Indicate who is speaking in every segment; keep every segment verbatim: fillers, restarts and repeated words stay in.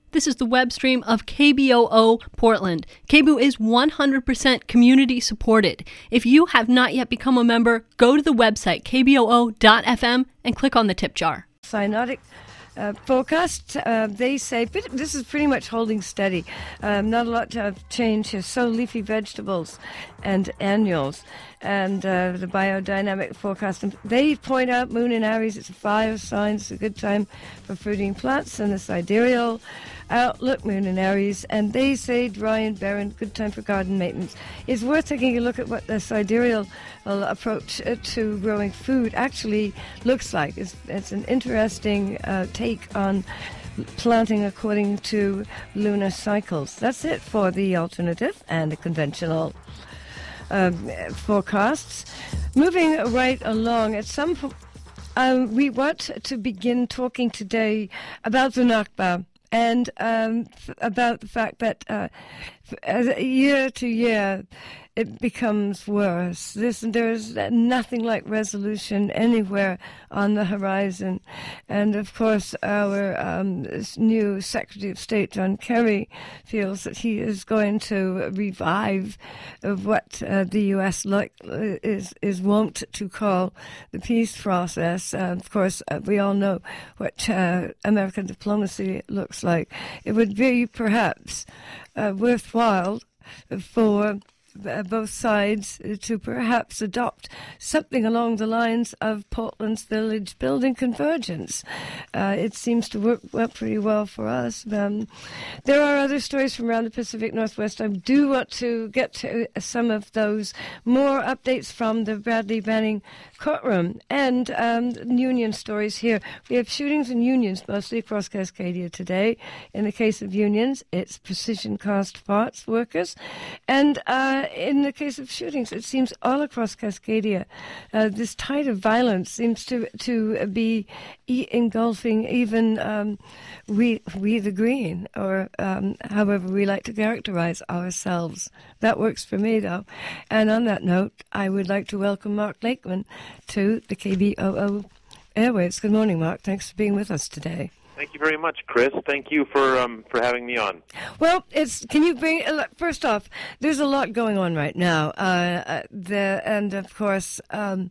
Speaker 1: This is the web stream of K B O O Portland. K B O O is one hundred percent community supported. If you have not yet become a member, go to the website k b o o dot f m and click on the tip jar.
Speaker 2: Cyanotic uh, forecast, uh, they say, but this is pretty much holding steady. Um, not a lot of change here. So leafy vegetables and annuals. And uh, the biodynamic forecast, they point out Moon in Aries, it's a fire sign, it's a good time for fruiting plants, and the sidereal outlook, Moon in Aries, and they say dry and barren, good time for garden maintenance. It's worth taking a look at what the sidereal uh, approach uh, to growing food actually looks like. It's, it's an interesting uh, take on planting according to lunar cycles. That's it for the alternative and the conventional Um, forecasts. Moving right along, at some point, um, we want to begin talking today about the Nakba and um, f- about the fact that uh, f- year to year it becomes worse. This, there's nothing like resolution anywhere on the horizon. And of course, our um, new Secretary of State, John Kerry, feels that he is going to revive what uh, the U S like, is, is wont to call the peace process. Uh, of course, uh, we all know what uh, American diplomacy looks like. It would be perhaps uh, worthwhile for Uh, both sides uh, to perhaps adopt something along the lines of Portland's village building convergence. Uh, it seems to work well, pretty well for us. Um, there are other stories from around the Pacific Northwest. I do want to get to some of those more updates from the Bradley Banning courtroom and um, union stories here. We have shootings and unions mostly across Cascadia today. In the case of unions, it's precision cast parts workers. And uh, in the case of shootings, it seems all across Cascadia, uh, this tide of violence seems to to be e- engulfing even um, we we the green, or um, however we like to characterize ourselves. That works for me, though. And on that note, I would like to welcome Mark Lakeman to the K B O O airwaves. Good morning, Mark. Thanks for being with us today.
Speaker 3: Thank you very much, Chris. Thank you for um, for having me on.
Speaker 2: Well, it's can you bring first off? There's a lot going on right now. Uh, the and of course, um,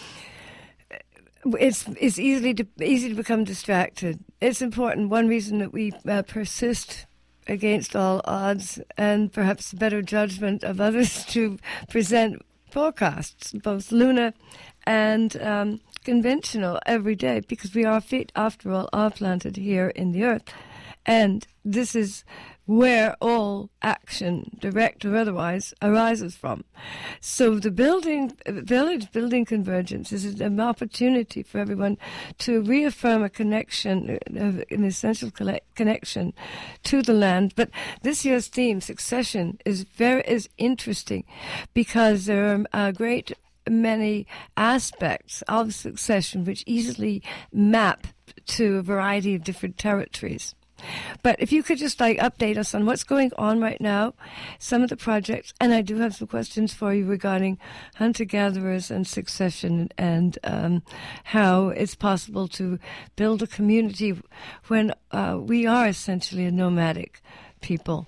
Speaker 2: it's it's easily to, easy to become distracted. It's important. One reason that we uh, persist against all odds and perhaps better judgment of others to present forecasts, both lunar and um, conventional, every day, because we are feet, after all, are planted here in the earth. And this is where all action, direct or otherwise, arises from. So the building, village building convergence is an opportunity for everyone to reaffirm a connection, an essential connection to the land. But this year's theme, succession, is very is interesting because there are uh, great many aspects of succession which easily map to a variety of different territories. But if you could just like update us on what's going on right now, some of the projects, and I do have some questions for you regarding hunter-gatherers and succession and um, how it's possible to build a community when uh, we are essentially a nomadic people.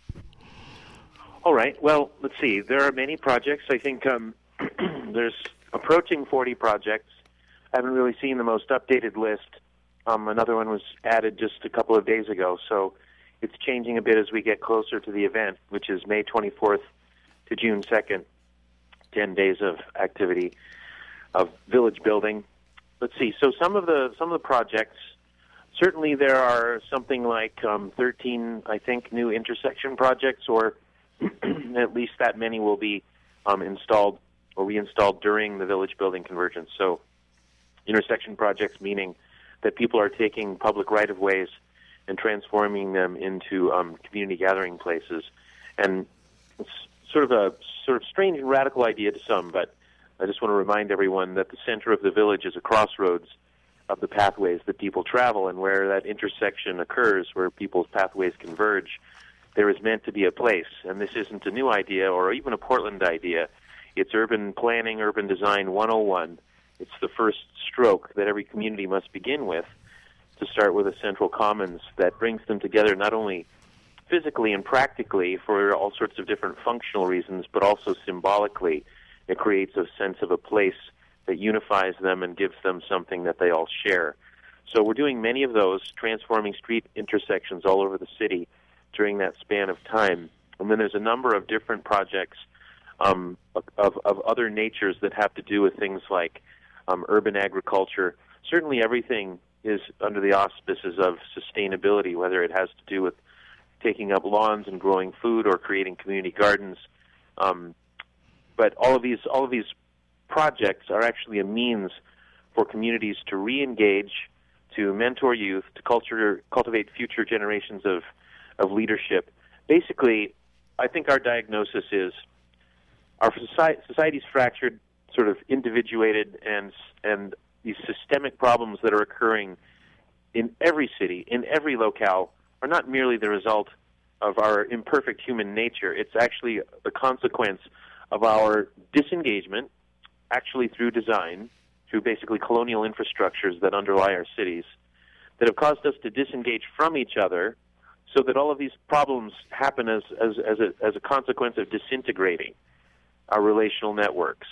Speaker 3: All right. Well, let's see. There are many projects. I think um, there's approaching forty projects. I haven't really seen the most updated list. Um, another one was added just a couple of days ago, so it's changing a bit as we get closer to the event, which is May twenty-fourth to June second, ten days of activity of village building. Let's see. So some of the some of the projects, certainly there are something like um, thirteen, I think, new intersection projects, or at least that many will be um, installed or reinstalled during the village building convergence. So intersection projects meaning that people are taking public right-of-ways and transforming them into um, community gathering places. And it's sort of a sort of strange and radical idea to some, but I just want to remind everyone that the center of the village is a crossroads of the pathways that people travel, and where that intersection occurs, where people's pathways converge, there is meant to be a place. And this isn't a new idea or even a Portland idea. It's urban planning, urban design one oh one. It's the first stroke that every community must begin with to start with a central commons that brings them together not only physically and practically for all sorts of different functional reasons, but also symbolically. It creates a sense of a place that unifies them and gives them something that they all share. So we're doing many of those, transforming street intersections all over the city during that span of time. And then there's a number of different projects um, of, of other natures that have to do with things like um, urban agriculture. Certainly everything is under the auspices of sustainability, whether it has to do with taking up lawns and growing food or creating community gardens. Um, but all of these all of these projects are actually a means for communities to re-engage, to mentor youth, to culture, cultivate future generations of, of leadership. Basically, I think our diagnosis is our society, society's fractured, sort of individuated, and and these systemic problems that are occurring in every city, in every locale, are not merely the result of our imperfect human nature. It's actually the consequence of our disengagement, actually through design, through basically colonial infrastructures that underlie our cities, that have caused us to disengage from each other, so that all of these problems happen as, as, as, a, as a consequence of disintegrating our relational networks.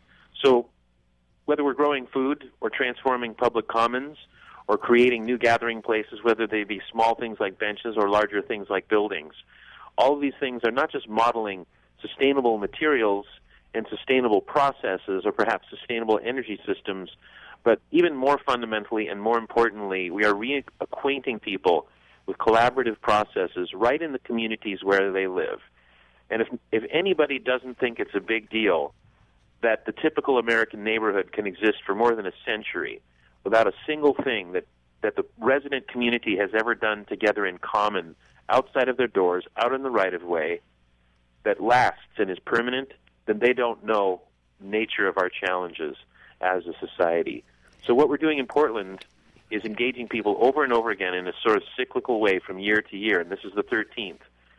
Speaker 3: So whether we're growing food or transforming public commons or creating new gathering places, whether they be small things like benches or larger things like buildings, all of these things are not just modeling sustainable materials and sustainable processes or perhaps sustainable energy systems, but even more fundamentally and more importantly, we are reacquainting people with collaborative processes right in the communities where they live. And if, if anybody doesn't think it's a big deal that the typical American neighborhood can exist for more than a century without a single thing that, that the resident community has ever done together in common outside of their doors, out in the right-of-way, that lasts and is permanent, then they don't know the nature of our challenges as a society. So what we're doing in Portland is engaging people over and over again in a sort of cyclical way from year to year, and this is the thirteenth,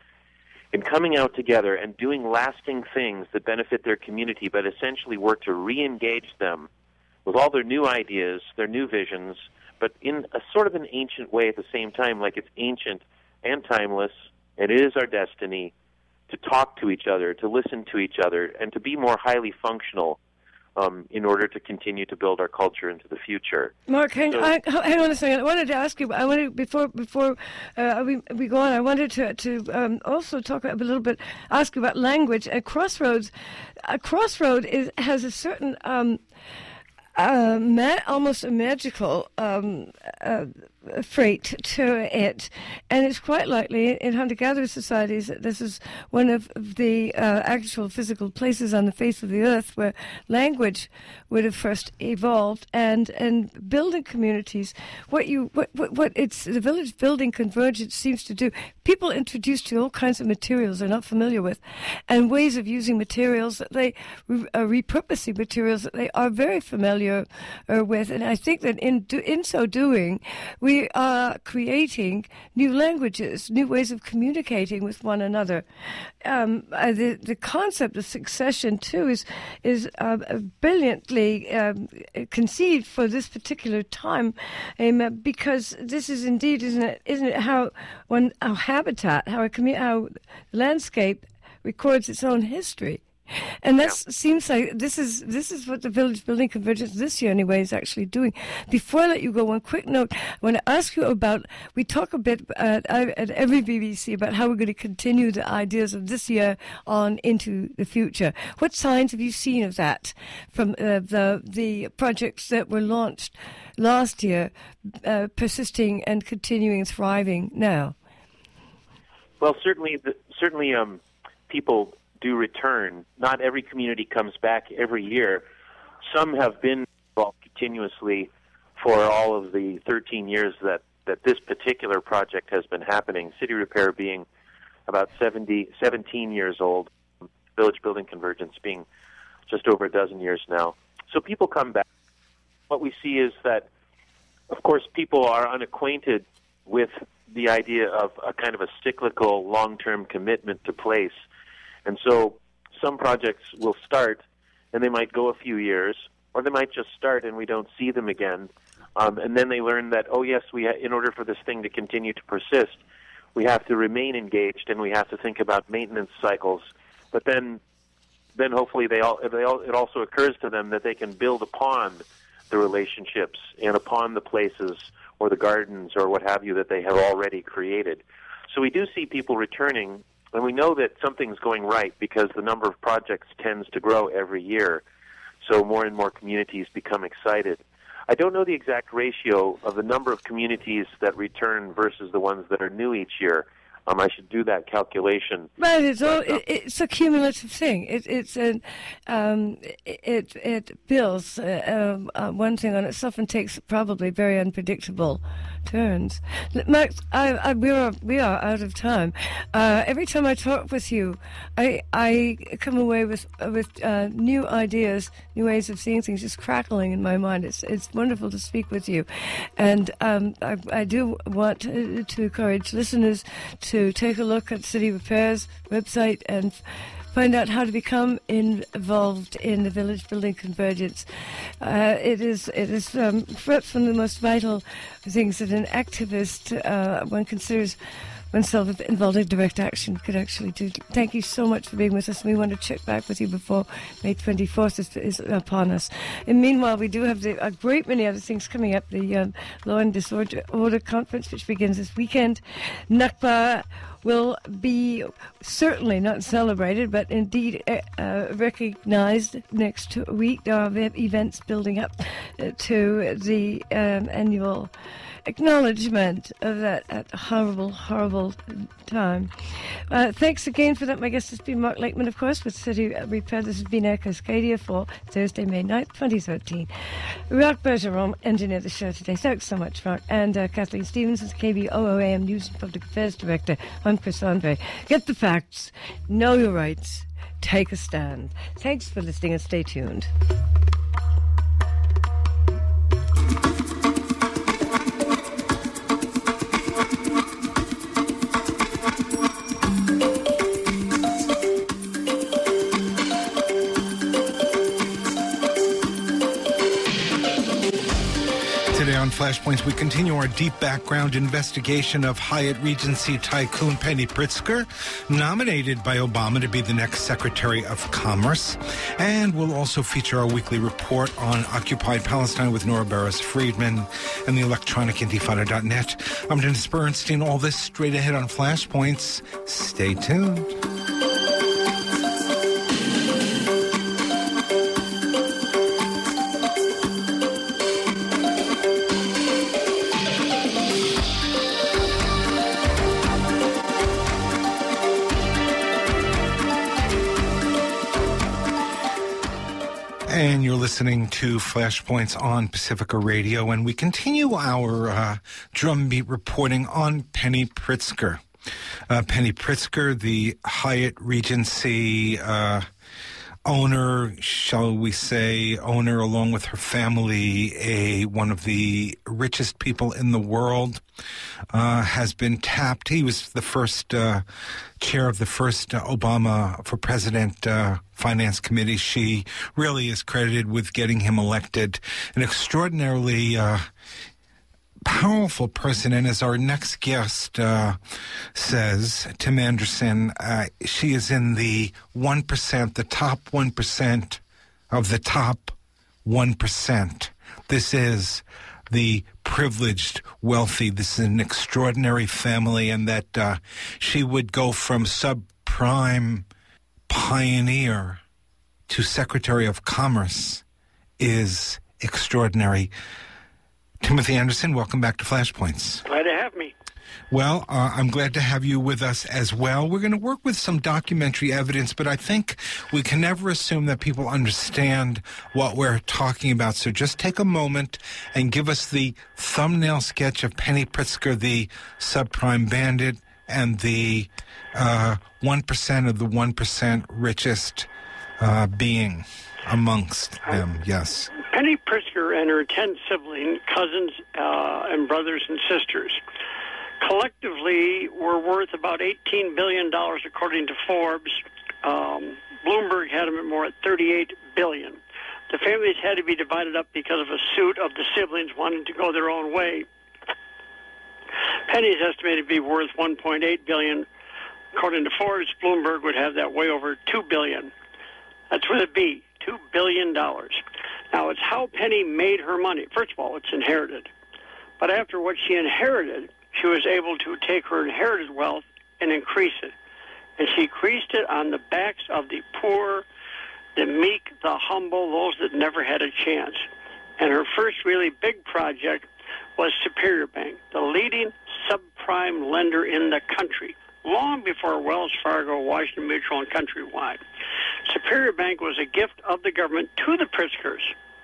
Speaker 3: in coming out together and doing lasting things that benefit their community, but essentially work to re-engage them with all their new ideas, their new visions, but in a sort of an ancient way at the same time, like it's ancient and timeless, and it is our destiny to talk to each other, to listen to each other, and to be more highly functional um, in order to continue to build our culture into the future.
Speaker 2: Mark, hang,
Speaker 3: so,
Speaker 2: I, hang on a second. I wanted to ask you. I wanted before before uh, we we go on. I wanted to to um, also talk a little bit. Ask you about language. A crossroads, a crossroad is has a certain um, uh, ma- almost a magical um, uh, freight to it, and it's quite likely in hunter-gatherer societies that this is one of the uh, actual physical places on the face of the earth where language would have first evolved, and and building communities. What you what what, what it's the village building convergence seems to do. People introduced to all kinds of materials they're not familiar with, and ways of using materials that they uh, repurposing materials that they are very familiar uh, with, and I think that in do, in so doing, we We are creating new languages, new ways of communicating with one another. Um, uh, the the concept of succession too is is uh, brilliantly um, conceived for this particular time, um, because this is indeed, isn't it? Isn't it how one our habitat, how a commu- how landscape records its own history. And that yeah. seems like this is this is what the Village Building Convergence this year, anyway, is actually doing. Before I let you go, one quick note. I want to ask you about, we talk a bit at, at every B B C about how we're going to continue the ideas of this year on into the future. What signs have you seen of that from uh, the the projects that were launched last year, uh, persisting and continuing and thriving now?
Speaker 3: Well, certainly, the, certainly, um, people do return. Not every community comes back every year. Some have been involved continuously for all of the thirteen years that, that this particular project has been happening, City Repair being about seventy, seventeen years old, Village Building Convergence being just over a dozen years now. So people come back. What we see is that, of course, people are unacquainted with the idea of a kind of a cyclical, long-term commitment to place. And so some projects will start, and they might go a few years, or they might just start and we don't see them again. Um, and then they learn that, oh, yes, we ha- in order for this thing to continue to persist, we have to remain engaged and we have to think about maintenance cycles. But then then hopefully they all, they all, it also occurs to them that they can build upon the relationships and upon the places or the gardens or what have you that they have already created. So we do see people returning, and we know that something's going right because the number of projects tends to grow every year. So more and more communities become excited. I don't know the exact ratio of the number of communities that return versus the ones that are new each year. Um, I should do that calculation.
Speaker 2: But it's all, it, it's a cumulative thing. It, it's an, um, it it builds uh, uh, one thing on itself and takes probably very unpredictable turns. Max, I, I, we are we are out of time. Uh, every time I talk with you, I I come away with with uh, new ideas, new ways of seeing things, just crackling in my mind. It's it's wonderful to speak with you, and um, I I do want to, to encourage listeners to. to take a look at City Repair's website and find out how to become involved in the village building convergence. Uh, it is it is um, perhaps one of the most vital things that an activist, uh, one considers oneself involved in direct action, could actually do. Thank you so much for being with us. We want to check back with you before May twenty-fourth is, is upon us. And meanwhile, we do have the, a great many other things coming up. The um, Law and Disorder Order Conference, which begins this weekend. Nakba will be certainly not celebrated, but indeed uh, recognized next week. There are events building up to the um, annual acknowledgement of that, that horrible, horrible time. Uh, thanks again for that. My guest has been Mark Lakeman, of course, with City Repair. This has been Air Cascadia for Thursday, May ninth, twenty thirteen. Mark Bergeron engineered the show today. Thanks so much, Mark. And uh, Kathleen Stevenson, K B O O A M News and Public Affairs Director. I'm Chris Andre. Get the facts, know your rights, take a stand. Thanks for listening and stay tuned.
Speaker 4: On Flashpoints, we continue our deep background investigation of Hyatt Regency tycoon Penny Pritzker, nominated by Obama to be the next Secretary of Commerce. And we'll also feature our weekly report on occupied Palestine with Nora Barris-Friedman and the electronic intifada dot net. I'm Dennis Bernstein. All this straight ahead on Flashpoints. Stay tuned. And you're listening to Flashpoints on Pacifica Radio, and we continue our uh, drumbeat reporting on Penny Pritzker. Uh, Penny Pritzker, the Hyatt Regency uh, owner, shall we say, owner along with her family, a one of the richest people in the world, uh, has been tapped. He was the first uh, chair of the first uh, Obama for President uh, Finance Committee. She really is credited with getting him elected. An extraordinarily uh, powerful person, and as our next guest uh, says, Tim Anderson, uh, she is in the one percent, the top one percent of the top one percent. This is the privileged, wealthy. This is an extraordinary family, and that uh, she would go from subprime pioneer to Secretary of Commerce is extraordinary. Timothy Anderson, welcome back to Flashpoints.
Speaker 5: Glad to have me.
Speaker 4: Well, uh, I'm glad to have you with us as well. We're going to work with some documentary evidence, but I think we can never assume that people understand what we're talking about. So just take a moment and give us the thumbnail sketch of Penny Pritzker, the subprime bandit, and the uh, one percent of the one percent richest uh, being amongst them. Yes.
Speaker 5: Penny Pritzker and her ten sibling cousins uh, and brothers and sisters collectively were worth about eighteen billion dollars, according to Forbes. Um, Bloomberg had them at more at thirty-eight billion dollars. The families had to be divided up because of a suit of the siblings wanting to go their own way. Penny is estimated to be worth one point eight billion dollars. According to Forbes, Bloomberg would have that way over two billion dollars. That's with a B, two billion dollars. Now, it's how Penny made her money. First of all, it's inherited. But after what she inherited, she was able to take her inherited wealth and increase it. And she increased it on the backs of the poor, the meek, the humble, those that never had a chance. And her first really big project was Superior Bank, the leading subprime lender in the country, long before Wells Fargo, Washington Mutual, and Countrywide. Superior Bank was a gift of the government to the Pritzkers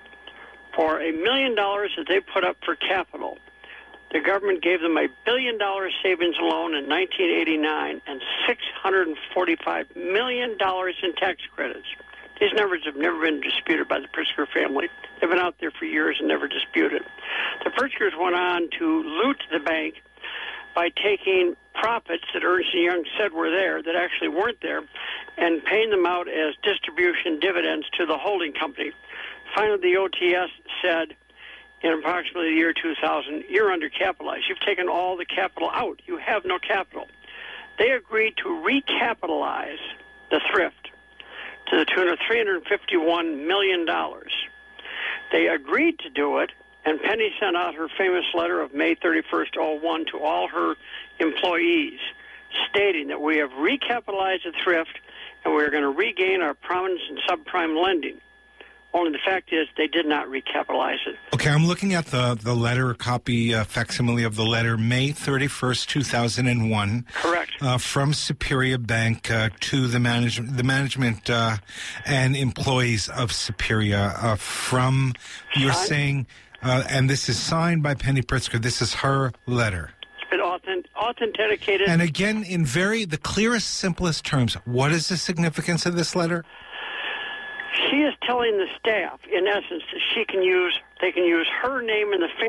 Speaker 5: for a million dollars that they put up for capital. The government gave them a billion dollar savings loan in nineteen eighty-nine and six hundred forty-five million dollars in tax credits. These numbers have never been disputed by the Pritzker family. They've been out there for years and never disputed. The Pritzkers went on to loot the bank by taking profits that Ernst and Young said were there that actually weren't there and paying them out as distribution dividends to the holding company. Finally, the O T S said in approximately the year two thousand, you're undercapitalized. You've taken all the capital out. You have no capital. They agreed to recapitalize the thrift to the tune of three hundred fifty-one million dollars. They agreed to do it, and Penny sent out her famous letter of May thirty-first, oh one to all her employees, stating that we have recapitalized the thrift and we're going to regain our prominence in subprime lending. Only the fact is they did not recapitalize it.
Speaker 4: Okay, I'm looking at the, the letter, a copy, uh, facsimile of the letter, May thirty-first, two thousand one.
Speaker 5: Correct.
Speaker 4: Uh, from Superior Bank uh, to the management, the management uh, and employees of Superior. Uh, from, you're
Speaker 5: Signed?
Speaker 4: saying, uh, and this is signed by Penny Pritzker. This is her letter.
Speaker 5: It's been authentic, authenticated.
Speaker 4: And again, in very, the clearest, simplest terms, what is the significance of this letter?
Speaker 5: She is telling the staff, in essence, that she can use, they can use her name in the